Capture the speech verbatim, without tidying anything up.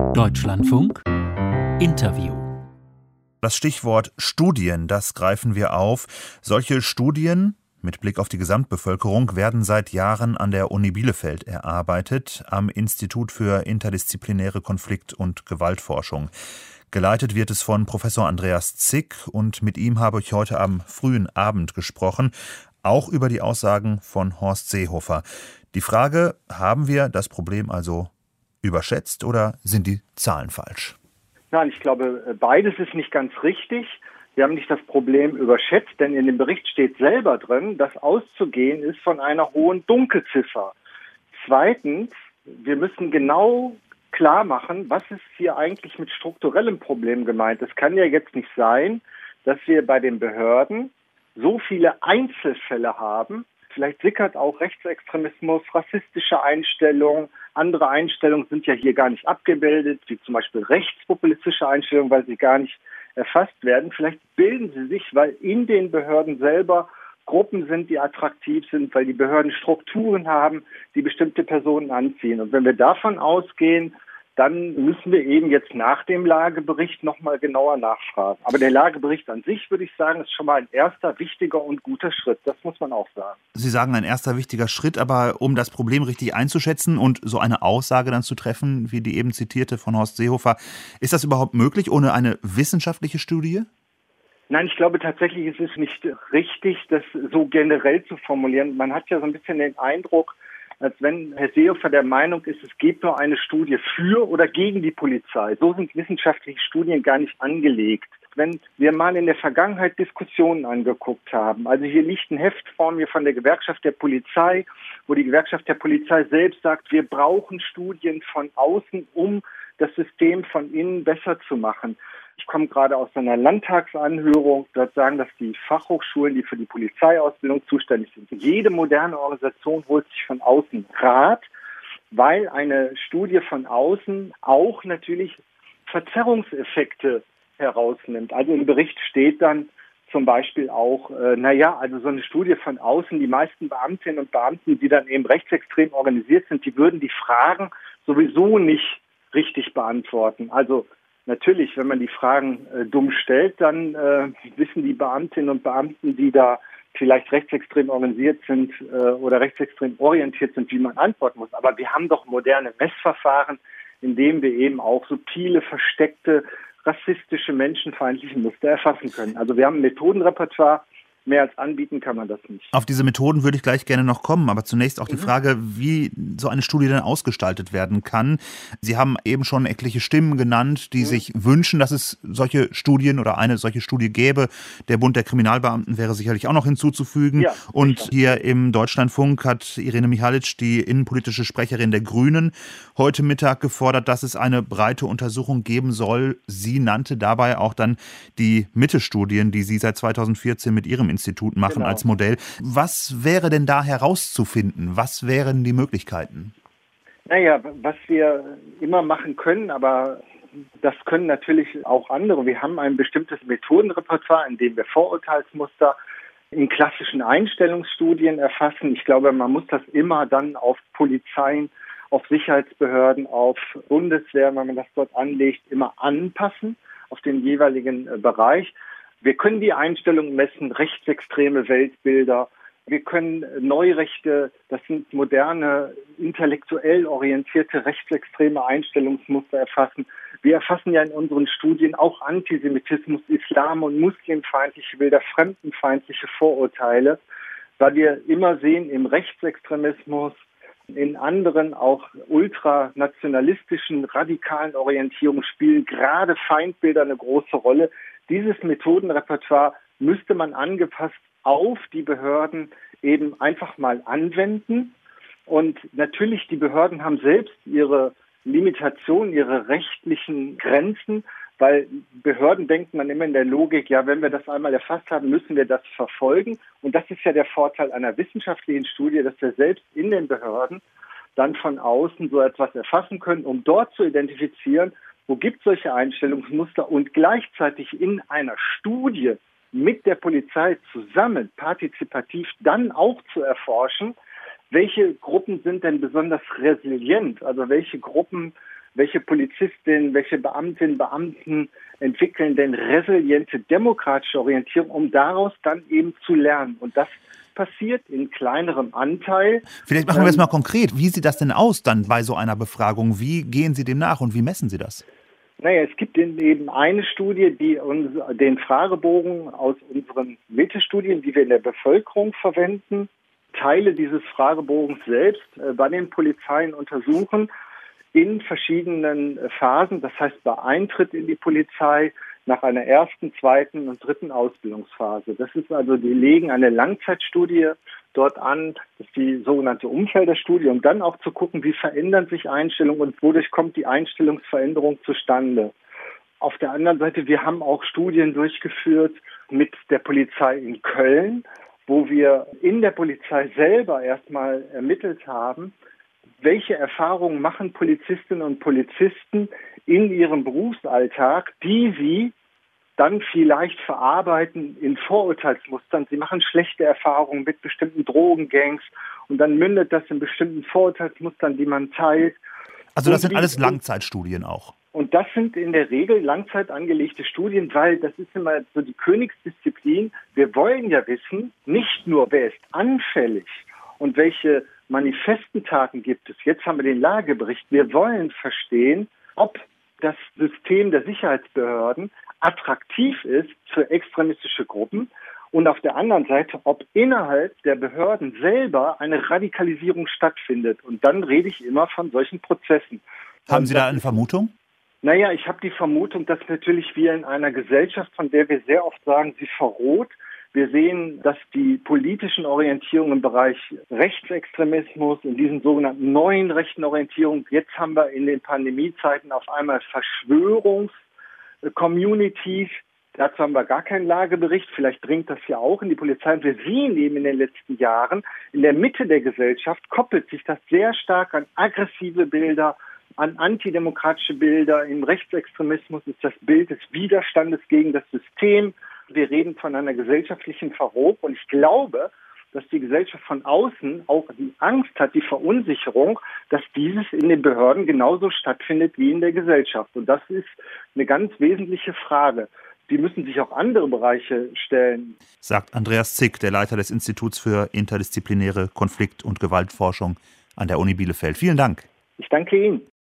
Deutschlandfunk Interview. Das Stichwort Studien, das greifen wir auf. Solche Studien mit Blick auf die Gesamtbevölkerung werden seit Jahren an der Uni Bielefeld erarbeitet, am Institut für interdisziplinäre Konflikt- und Gewaltforschung. Geleitet wird es von Professor Andreas Zick und mit ihm habe ich heute am frühen Abend gesprochen, auch über die Aussagen von Horst Seehofer. Die Frage, haben wir das Problem also überschätzt oder sind die Zahlen falsch? Nein, ich glaube, beides ist nicht ganz richtig. Wir haben nicht das Problem überschätzt, denn in dem Bericht steht selber drin, dass auszugehen ist von einer hohen Dunkelziffer. Zweitens, wir müssen genau klar machen, was ist hier eigentlich mit strukturellem Problem gemeint. Es kann ja jetzt nicht sein, dass wir bei den Behörden so viele Einzelfälle haben. Vielleicht sickert auch Rechtsextremismus, rassistische Einstellungen. Andere Einstellungen sind ja hier gar nicht abgebildet, wie zum Beispiel rechtspopulistische Einstellungen, weil sie gar nicht erfasst werden. Vielleicht bilden sie sich, weil in den Behörden selber Gruppen sind, die attraktiv sind, weil die Behörden Strukturen haben, die bestimmte Personen anziehen. Und wenn wir davon ausgehen, dann müssen wir eben jetzt nach dem Lagebericht nochmal genauer nachfragen. Aber der Lagebericht an sich, würde ich sagen, ist schon mal ein erster wichtiger und guter Schritt. Das muss man auch sagen. Sie sagen, ein erster wichtiger Schritt, aber um das Problem richtig einzuschätzen und so eine Aussage dann zu treffen, wie die eben zitierte von Horst Seehofer, ist das überhaupt möglich ohne eine wissenschaftliche Studie? Nein, ich glaube tatsächlich, es ist nicht richtig, das so generell zu formulieren. Man hat ja so ein bisschen den Eindruck, als wenn Herr Seehofer der Meinung ist, es gibt nur eine Studie für oder gegen die Polizei. So sind wissenschaftliche Studien gar nicht angelegt. Wenn wir mal in der Vergangenheit Diskussionen angeguckt haben, also hier liegt ein Heft vor mir von der Gewerkschaft der Polizei, wo die Gewerkschaft der Polizei selbst sagt, wir brauchen Studien von außen, um das System von innen besser zu machen. Ich komme gerade aus einer Landtagsanhörung. Dort sagen, dass die Fachhochschulen, die für die Polizeiausbildung zuständig sind, jede moderne Organisation holt sich von außen Rat, weil eine Studie von außen auch natürlich Verzerrungseffekte herausnimmt. Also im Bericht steht dann zum Beispiel auch, äh, naja, also so eine Studie von außen, die meisten Beamtinnen und Beamten, die dann eben rechtsextrem organisiert sind, die würden die Fragen sowieso nicht richtig beantworten. Also natürlich, wenn man die Fragen äh, dumm stellt, dann äh, wissen die Beamtinnen und Beamten, die da vielleicht rechtsextrem organisiert sind äh, oder rechtsextrem orientiert sind, wie man antworten muss. Aber wir haben doch moderne Messverfahren, in denen wir eben auch subtile, versteckte, rassistische, menschenfeindliche Muster erfassen können. Also wir haben ein Methodenrepertoire. Mehr als anbieten kann man das nicht. Auf diese Methoden würde ich gleich gerne noch kommen, aber zunächst auch die Mhm. Frage, wie so eine Studie dann ausgestaltet werden kann. Sie haben eben schon etliche Stimmen genannt, die mhm. sich wünschen, dass es solche Studien oder eine solche Studie gäbe. Der Bund der Kriminalbeamten wäre sicherlich auch noch hinzuzufügen. Ja, und sicher. Hier im Deutschlandfunk hat Irene Michalic, die innenpolitische Sprecherin der Grünen, heute Mittag gefordert, dass es eine breite Untersuchung geben soll. Sie nannte dabei auch dann die Mitte-Studien, die sie seit zweitausendvierzehn mit ihrem Institut machen, genau, als Modell. Was wäre denn da herauszufinden? Was wären die Möglichkeiten? Naja, was wir immer machen können, aber das können natürlich auch andere. Wir haben ein bestimmtes Methodenrepertoire, in dem wir Vorurteilsmuster in klassischen Einstellungsstudien erfassen. Ich glaube, man muss das immer dann auf Polizeien, auf Sicherheitsbehörden, auf Bundeswehr, wenn man das dort anlegt, immer anpassen auf den jeweiligen Bereich. Wir können die Einstellung messen, rechtsextreme Weltbilder. Wir können Neurechte, das sind moderne, intellektuell orientierte rechtsextreme Einstellungsmuster erfassen. Wir erfassen ja in unseren Studien auch Antisemitismus, Islam- und muslimfeindliche Bilder, fremdenfeindliche Vorurteile, weil wir immer sehen, im Rechtsextremismus, in anderen auch ultranationalistischen, radikalen Orientierungen spielen gerade Feindbilder eine große Rolle. Dieses Methodenrepertoire müsste man angepasst auf die Behörden eben einfach mal anwenden. Und natürlich, die Behörden haben selbst ihre Limitationen, ihre rechtlichen Grenzen, weil Behörden denkt man immer in der Logik, ja, wenn wir das einmal erfasst haben, müssen wir das verfolgen. Und das ist ja der Vorteil einer wissenschaftlichen Studie, dass wir selbst in den Behörden dann von außen so etwas erfassen können, um dort zu identifizieren, wo gibt es solche Einstellungsmuster und gleichzeitig in einer Studie mit der Polizei zusammen, partizipativ, dann auch zu erforschen, welche Gruppen sind denn besonders resilient, also welche Gruppen welche Polizistinnen, welche Beamtinnen, Beamten entwickeln denn resiliente demokratische Orientierung, um daraus dann eben zu lernen. Und das passiert in kleinerem Anteil. Vielleicht machen wir es mal konkret. Wie sieht das denn aus dann bei so einer Befragung? Wie gehen Sie dem nach und wie messen Sie das? Naja, es gibt eben eine Studie, die uns den Fragebogen aus unseren Metastudien, die wir in der Bevölkerung verwenden, Teile dieses Fragebogens selbst äh, bei den Polizeien untersuchen in verschiedenen äh, Phasen. Das heißt, bei Eintritt in die Polizei, nach einer ersten, zweiten und dritten Ausbildungsphase. Das ist also, die legen eine Langzeitstudie dort an, das ist die sogenannte Umfelderstudie, um dann auch zu gucken, wie verändern sich Einstellungen und wodurch kommt die Einstellungsveränderung zustande. Auf der anderen Seite, wir haben auch Studien durchgeführt mit der Polizei in Köln, wo wir in der Polizei selber erstmal ermittelt haben, welche Erfahrungen machen Polizistinnen und Polizisten in ihrem Berufsalltag, die sie dann vielleicht verarbeiten in Vorurteilsmustern. Sie machen schlechte Erfahrungen mit bestimmten Drogengangs und dann mündet das in bestimmten Vorurteilsmustern, die man teilt. Also das sind alles Langzeitstudien auch? Und das sind in der Regel langzeit angelegte Studien, weil das ist immer so die Königsdisziplin. Wir wollen ja wissen, nicht nur, wer ist anfällig und welche manifesten Taten gibt es. Jetzt haben wir den Lagebericht. Wir wollen verstehen, ob das System der Sicherheitsbehörden attraktiv ist für extremistische Gruppen und auf der anderen Seite, ob innerhalb der Behörden selber eine Radikalisierung stattfindet. Und dann rede ich immer von solchen Prozessen. Haben Sie da eine Vermutung? Naja, ich habe die Vermutung, dass natürlich wir in einer Gesellschaft, von der wir sehr oft sagen, sie verroht. Wir sehen, dass die politischen Orientierungen im Bereich Rechtsextremismus, in diesen sogenannten neuen rechten Orientierungen, jetzt haben wir in den Pandemiezeiten auf einmal Verschwörungs-Communities. Dazu haben wir gar keinen Lagebericht. Vielleicht dringt das ja auch in die Polizei. Und wir sehen eben in den letzten Jahren, in der Mitte der Gesellschaft koppelt sich das sehr stark an aggressive Bilder, an antidemokratische Bilder. Im Rechtsextremismus ist das Bild des Widerstandes gegen das System. Wir reden von einer gesellschaftlichen Verrohung und ich glaube, dass die Gesellschaft von außen auch die Angst hat, die Verunsicherung, dass dieses in den Behörden genauso stattfindet wie in der Gesellschaft. Und das ist eine ganz wesentliche Frage. Die müssen sich auch andere Bereiche stellen. Sagt Andreas Zick, der Leiter des Instituts für interdisziplinäre Konflikt- und Gewaltforschung an der Uni Bielefeld. Vielen Dank. Ich danke Ihnen.